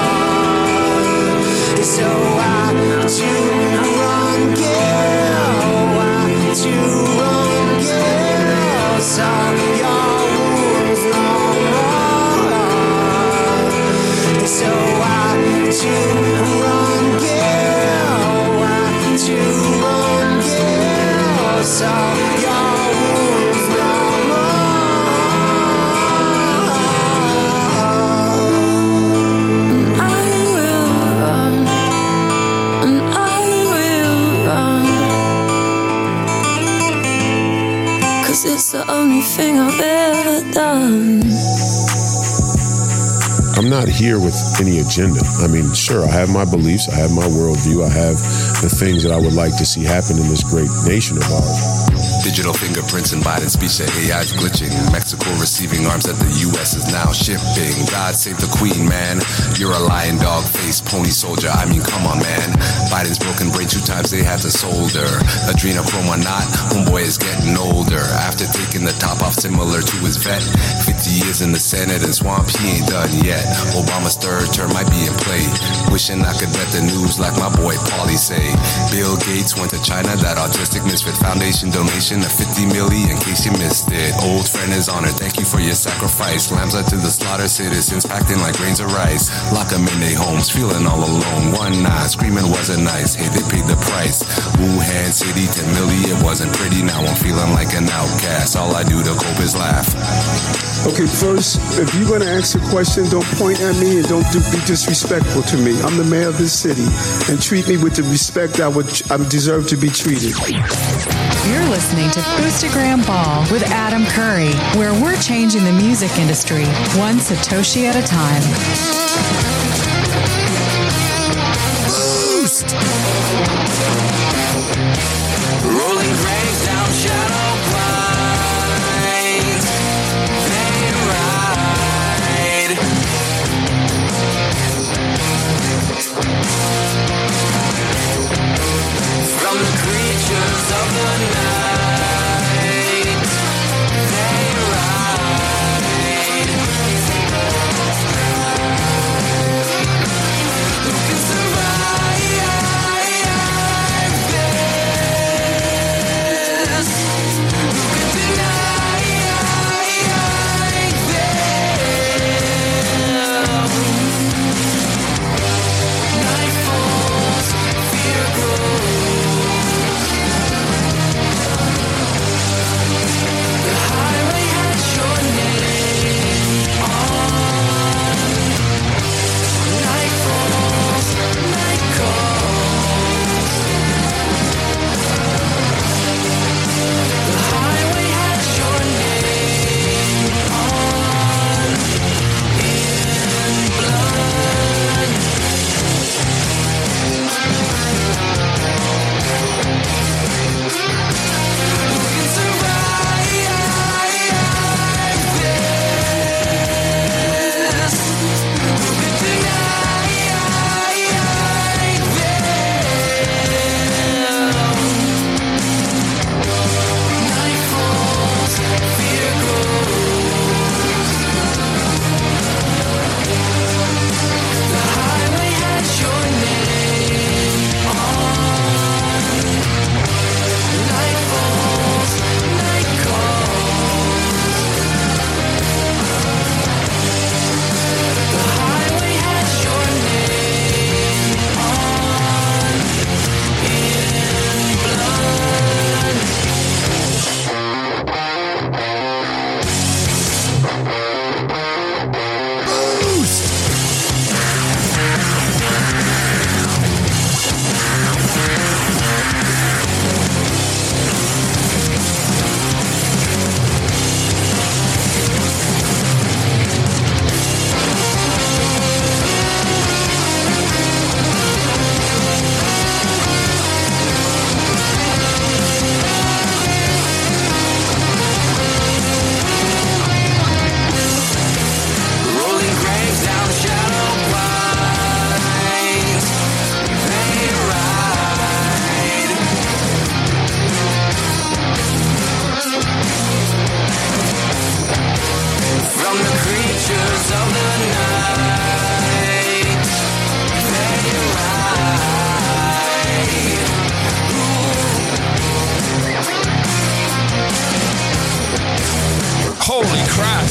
So why'd you run, girl? Why'd you run, girl? So your wounds no more. So why'd you run, girl? Why'd you run, girl? So your wounds no more. I will run, and I will run, 'cause it's the only thing I've ever done. I'm not here with any agenda. I mean, sure, I have my beliefs, I have my worldview, I have the things that I would like to see happen in this great nation of ours. Digital fingerprints and Biden speech that A I's glitching. Mexico receiving arms that the U S is now shipping. God save the queen, man. You're a lying dog face pony soldier. I mean, come on, man. Biden's broken brain two times they had to solder. Adrenochrome or not, homeboy is getting older. After taking the top off similar to his vet. fifty years in the Senate and swamp, he ain't done yet. Obama's third term might be in play. Wishing I could bet the news like my boy Paulie say. Bill Gates went to China, that autistic misfit foundation donation of fifty million in case you missed it. Old friend is honored, thank you for your sacrifice. Lambs are to the slaughter, citizens packed in like grains of rice. Lock them in their homes, feeling all alone. One nine, screaming wasn't nice, hey they paid the price. Wuhan City, ten million, it wasn't pretty. Now I'm feeling like an outcast, all I do to cope is laugh. Okay, first, if you're going to ask a question, don't point at me and don't do, be disrespectful to me. I'm the mayor of this city, and treat me with the respect I would I deserve to be treated. You're listening to Boostagram Ball with Adam Curry, where we're changing the music industry one Satoshi at a time. Boost! Rolling graves down shadow pines. They ride. From the creatures of the night. They ride. Who can survive this? Who can deny them? Night falls, fear grows. The highway has your name on. Night falls, night calls. The highway has your name on. In blood. Who can survive this? Who can deny them? Night falls, fear grows. The highway has your name on. Night falls, night calls. The highway has your name on. In blood. Boost! Rolling graves down shadow pines. They ride. From the creatures of the night. They ride. Holy crap.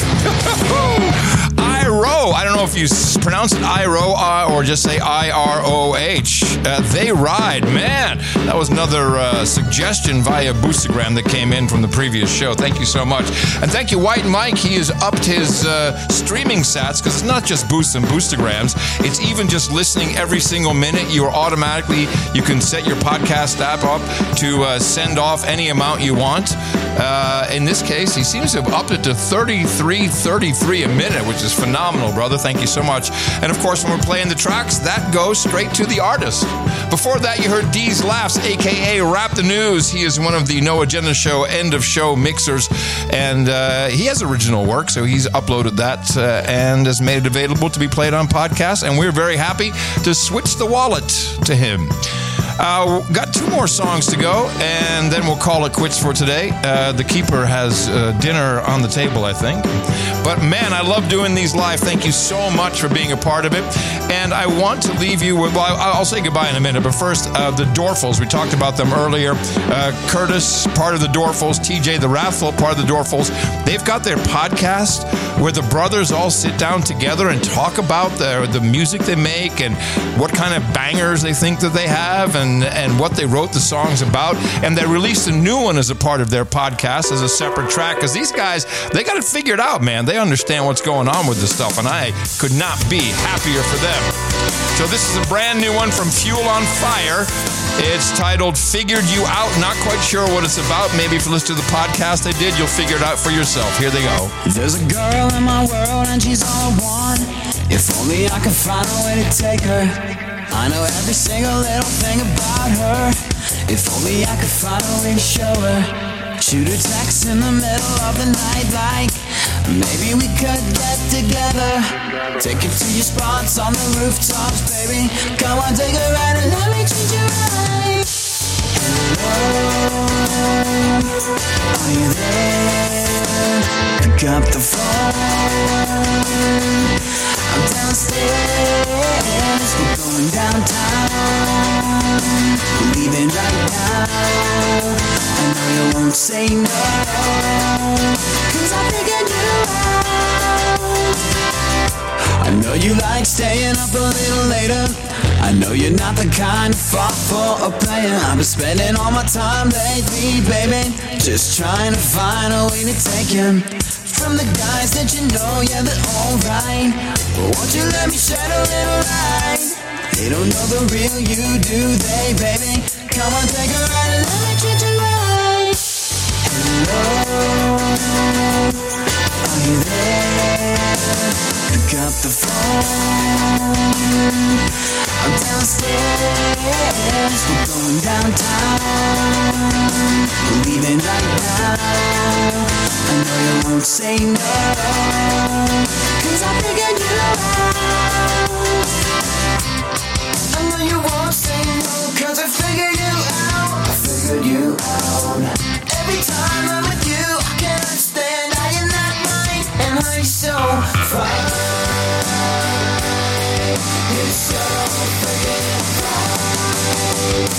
I-R-O. I don't know if you s- pronounce it I-R-O uh, or just say I R O H. Uh, they ride. Man, that was another uh, suggestion via Boostagram that came in from the previous show. Thank you so much. And thank you, White Mike. He has upped his uh, streaming sats because it's not just boosts and Boostagrams. It's even just listening every single minute. You are automatically, you can set your podcast app up to uh, send off any amount you want. Uh, in this case, he seems to have upped it to thirty-three thirty-three a minute, which is phenomenal, brother. Thank you so much. And of course, when we're playing the tracks, that goes straight to the artist. Before that, you heard Dee's Laugh, Ross, a k a. Rap the News. He is one of the No Agenda Show end of show mixers, and uh, he has original work, so he's uploaded that uh, and has made it available to be played on podcasts, and we're very happy to switch the wallet to him. Uh, got two more songs to go, and then we'll call it quits for today. Uh, the Keeper has uh, dinner on the table, I think. But man, I love doing these live. Thank you so much for being a part of it. And I want to leave you with, well, I'll say goodbye in a minute, but first, uh, the Dorfles. We talked about them earlier. Uh, Curtis, part of the Dorfles. T J, the Wrathful, part of the Dorfles. They've got their podcast where the brothers all sit down together and talk about the, the music they make and what kind of bangers they think that they have and, and what they wrote the songs about. And they released a new one as a part of their podcast as a separate track, because these guys, they got it figured out, man. They understand what's going on with this stuff, and I could not be happier for them. So this is a brand new one from Fuel on Fire. It's titled Figured You Out. Not quite sure what it's about. Maybe if you listen to the podcast they did, you'll figure it out for yourself. Here they go. There's a girl in my world and she's all I want. If only I could find a way to take her. I know every single little thing about her. If only I could find a way to show her. Shoot a text in the middle of the night like maybe we could get together. Take her to your spots on the rooftops, baby. Come on, take a ride and let me treat you right. Hello, are you there? Pick up the phone. I'm downstairs, we're going downtown. We're leaving right now. I know you won't say no, cause I figured you out. I know you like staying up a little later. I know you're not the kind of fall for a player. I've been spending all my time lately, baby, just trying to find a way to take you from the guys that you know, yeah, they're alright. But won't you let me shed a little light? They don't know the real you, do they, baby? Come on, take a ride and let me treat you right. Hello, are you there? Pick up the phone. I'm downstairs, we're going downtown. We're leaving right now. I know you won't say no, cause I figured you out. I know you won't say no, cause I figured you out. I figured you out. Every time I'm with you, I can't understand how you're not mine. And how you're so fine. You're so freaking fine.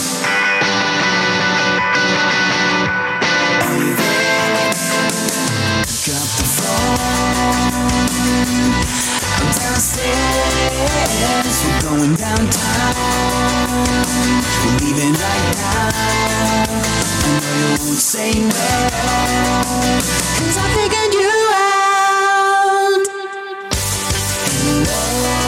Are you there? Pick up the phone. I'm downstairs, we're going downtown. We're leaving right now. I know you won't say no, cause I figured you out. Hello,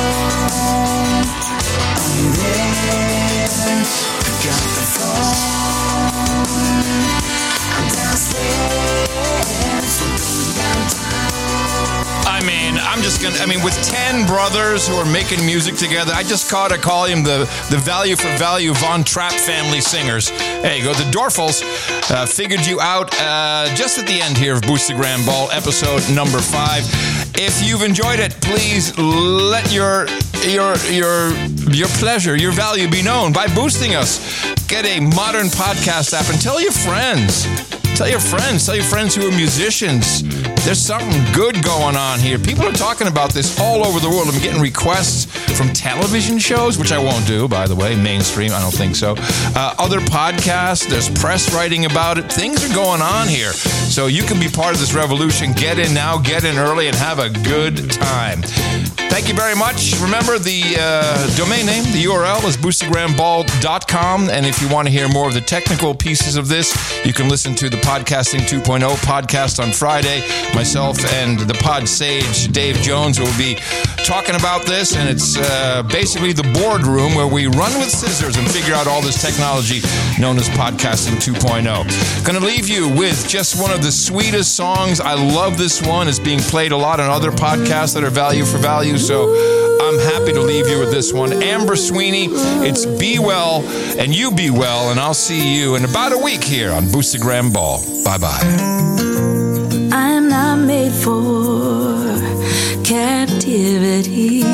are you there? Pick up the phone. I'm downstairs, we're going downtown. I mean, I'm just gonna. I mean, with ten brothers who are making music together, I just caught to call him the the value for value Von Trapp family singers. There you go, the Dorfles. Uh, figured you out uh, just at the end here of Boostergram Ball, episode number five. If you've enjoyed it, please let your your your your pleasure, your value be known by boosting us. Get a modern podcast app and tell your friends. Tell your friends. Tell your friends who are musicians. There's something good going on here. People are talking about this all over the world. I'm getting requests from television shows, which I won't do, by the way. Mainstream, I don't think so. Uh, other podcasts, there's press writing about it. Things are going on here. So you can be part of this revolution. Get in now, get in early, and have a good time. Thank you very much. Remember, the uh, domain name, the U R L is boostergram ball dot com. And if you want to hear more of the technical pieces of this, you can listen to the Podcasting two point oh podcast on Friday. Myself and the pod sage, Dave Jones, will be talking about this. And it's uh, basically the boardroom where we run with scissors and figure out all this technology known as Podcasting two point oh. Going to leave you with just one of the sweetest songs. I love this one. It's being played a lot on other podcasts that are value for value. So I'm I'm happy to leave you with this one. Amber Sweeney, it's Be Well, and you be well, and I'll see you in about a week here on Boostergram Ball. Bye-bye. I'm not made for captivity.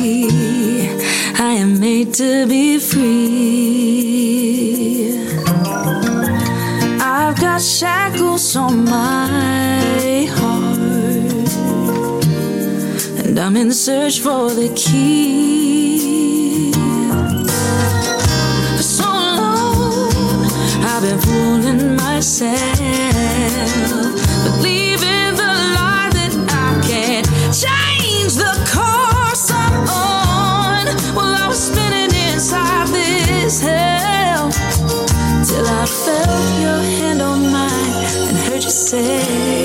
I am made to be free. I've got shackles on my heart, and I'm in the search for the key. For so long, I've been fooling myself, believing the lie that I can't change the course I'm on. Well, I was spinning inside this hell till I felt your hand on mine and heard you say,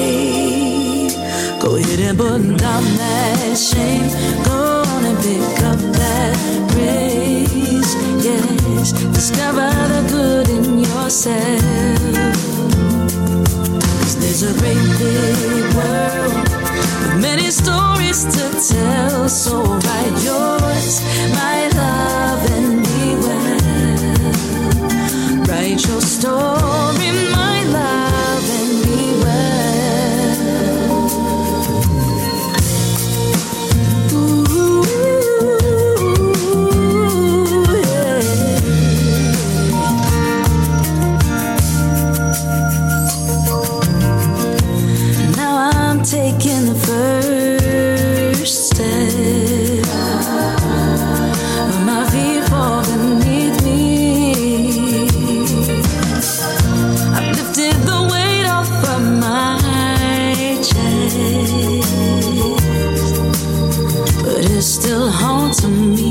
go ahead and put down that shame. Go on and pick up that grace. Yes, discover the good in yourself. 'Cause there's a great big world with many stories to tell. So write yours, my love, and be well. Write your story, my love, and be well. Ooh, yeah. Now I'm taking the first step, but my feet fall beneath me. I've lifted the weight off of my chest, but it's still haunting me.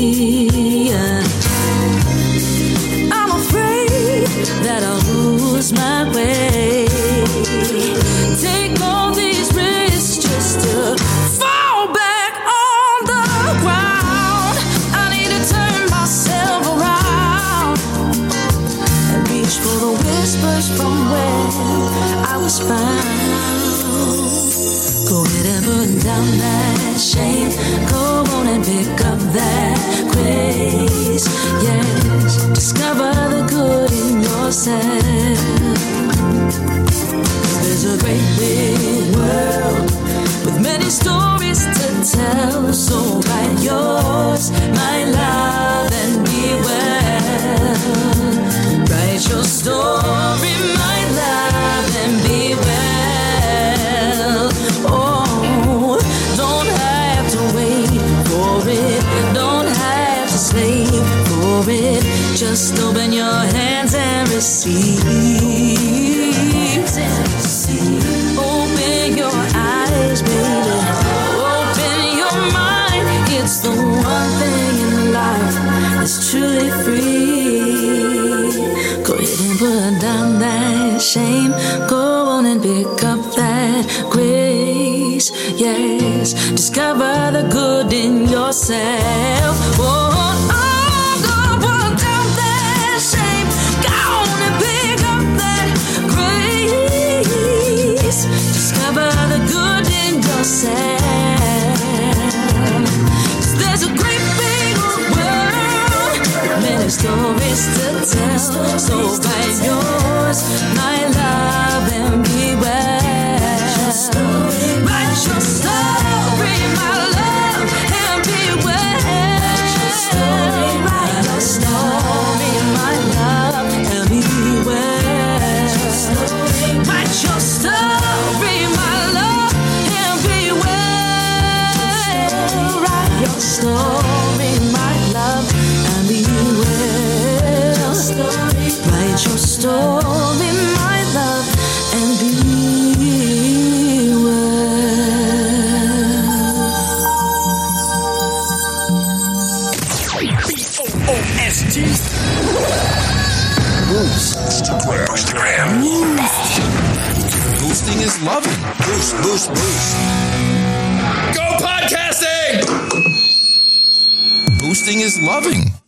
I'm afraid that I'll lose my way. Take all these risks just to fall back on the ground. I need to turn myself around and reach for the whispers from where I was found. Go ahead and put down that shame. Go on and pick up that grace. Yes, discover the good in yourself. 'Cause there's a great big world with many stories to tell. So write yours, my love, and be well. Write your story, my love, and be well. Oh, don't have to wait for it. Don't have to slave for it. Just open your hands and receive. Open your eyes, baby. Open your mind. It's the one thing in life that's truly free. Go ahead and put down that shame. Go on and pick up that grace. Yes, discover the good in yourself. Oh, oh, go put down that shame. Go on and pick up that grace. Discover the good in yourself. 'Cause there's a great big world with many stories to tell. So write yours, my love, and be well. Write your story, my love, and be well. Write your story, write your story, my love, and be well. Write your story, my love, and be well. Write your story, my love, and be well. Write your story, my love, and be O S T Boostergram. Boosting is loving. Boost, boost, boost. Go podcasting! Boosting is loving.